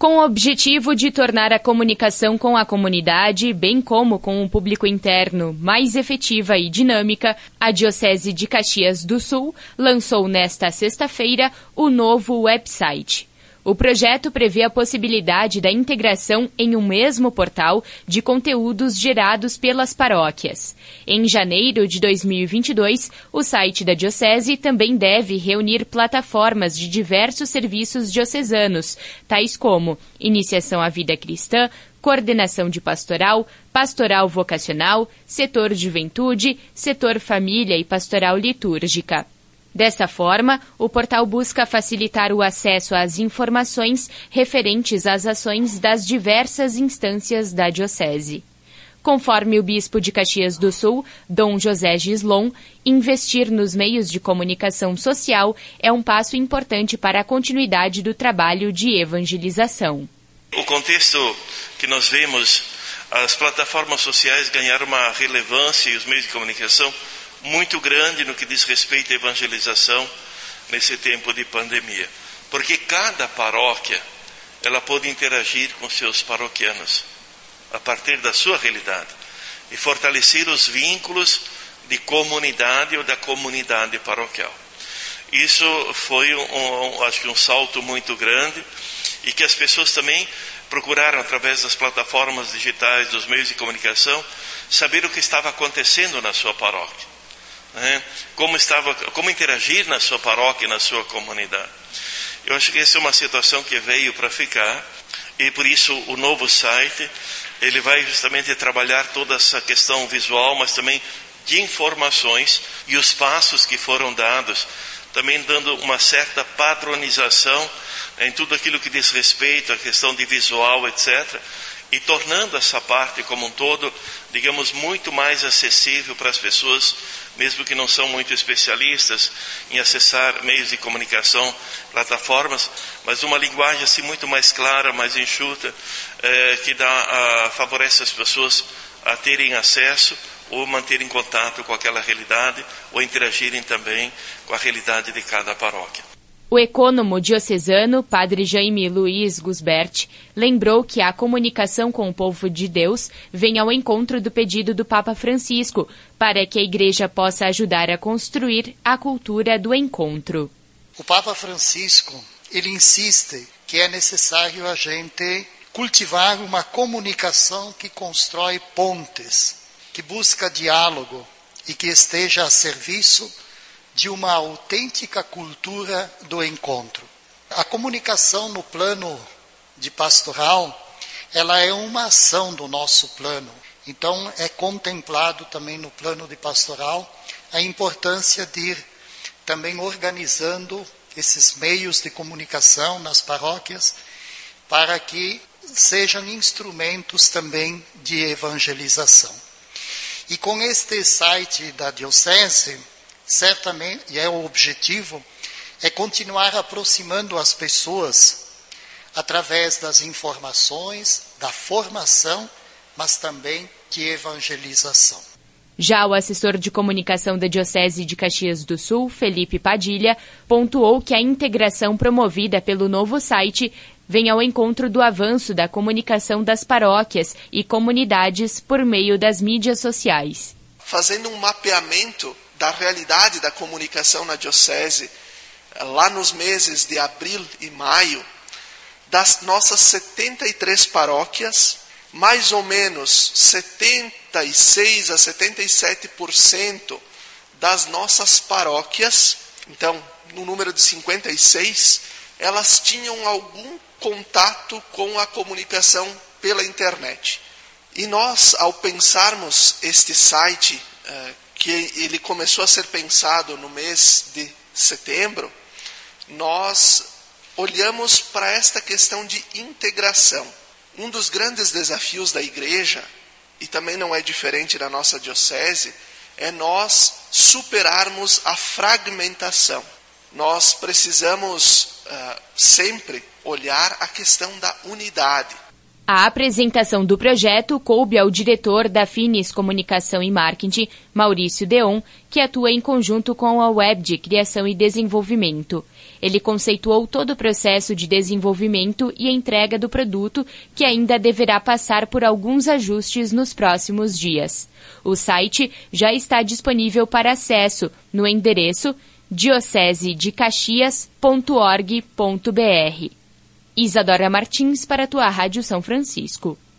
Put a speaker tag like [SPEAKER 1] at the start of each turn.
[SPEAKER 1] Com o objetivo de tornar a comunicação com a comunidade, bem como com o público interno, mais efetiva e dinâmica, a Diocese de Caxias do Sul lançou nesta sexta-feira o novo website. O projeto prevê a possibilidade da integração em um mesmo portal de conteúdos gerados pelas paróquias. Em janeiro de 2022, o site da Diocese também deve reunir plataformas de diversos serviços diocesanos, tais como iniciação à vida cristã, coordenação de pastoral, pastoral vocacional, setor juventude, setor família e pastoral litúrgica. Desta forma, o portal busca facilitar o acesso às informações referentes às ações das diversas instâncias da Diocese. Conforme o bispo de Caxias do Sul, Dom José Gislon, investir nos meios de comunicação social é um passo importante para a continuidade do trabalho de evangelização.
[SPEAKER 2] O contexto que nós vemos, as plataformas sociais ganharam uma relevância e os meios de comunicação muito grande no que diz respeito à evangelização nesse tempo de pandemia. Porque cada paróquia, ela pode interagir com seus paroquianos a partir da sua realidade e fortalecer os vínculos de comunidade ou da comunidade paroquial. Isso foi, acho que um salto muito grande e que as pessoas também procuraram, através das plataformas digitais, dos meios de comunicação, saber o que estava acontecendo na sua paróquia. Como interagir na sua paróquia e na sua comunidade. Eu acho que essa é uma situação que veio para ficar e por isso o novo site ele vai justamente trabalhar toda essa questão visual, mas também de informações e os passos que foram dados, também dando uma certa padronização em tudo aquilo que diz respeito à questão de visual, etc., e tornando essa parte como um todo, digamos, muito mais acessível para as pessoas, mesmo que não são muito especialistas em acessar meios de comunicação, plataformas, mas uma linguagem assim muito mais clara, mais enxuta, que favorece as pessoas a terem acesso ou manterem contato com aquela realidade ou interagirem também com a realidade de cada paróquia.
[SPEAKER 1] O ecônomo diocesano, padre Jaime Luiz Gusbert, lembrou que a comunicação com o povo de Deus vem ao encontro do pedido do Papa Francisco para que a Igreja possa ajudar a construir a cultura do encontro.
[SPEAKER 3] O Papa Francisco, ele insiste que é necessário a gente cultivar uma comunicação que constrói pontes, que busca diálogo e que esteja a serviço de uma autêntica cultura do encontro. A comunicação no plano de pastoral, ela é uma ação do nosso plano. Então, é contemplado também no plano de pastoral a importância de ir também organizando esses meios de comunicação nas paróquias para que sejam instrumentos também de evangelização. E com este site da Diocese, certamente, e é o objetivo, é continuar aproximando as pessoas através das informações, da formação, mas também de evangelização.
[SPEAKER 1] Já o assessor de comunicação da Diocese de Caxias do Sul, Felipe Padilha, pontuou que a integração promovida pelo novo site vem ao encontro do avanço da comunicação das paróquias e comunidades por meio das mídias sociais.
[SPEAKER 4] Fazendo um mapeamento da realidade da comunicação na Diocese, lá nos meses de abril e maio, das nossas 73 paróquias, mais ou menos 76 a 77% das nossas paróquias, então no número de 56, elas tinham algum contato com a comunicação pela internet. E nós, ao pensarmos este site, que ele começou a ser pensado no mês de setembro, nós olhamos para esta questão de integração. Um dos grandes desafios da Igreja, e também não é diferente da nossa Diocese, é nós superarmos a fragmentação. Nós precisamos sempre olhar a questão da unidade.
[SPEAKER 1] A apresentação do projeto coube ao diretor da Finis Comunicação e Marketing, Maurício Deon, que atua em conjunto com a Web de Criação e Desenvolvimento. Ele conceituou todo o processo de desenvolvimento e entrega do produto, que ainda deverá passar por alguns ajustes nos próximos dias. O site já está disponível para acesso no endereço diocesedecaxias.org.br. Isadora Martins para a tua Rádio São Francisco.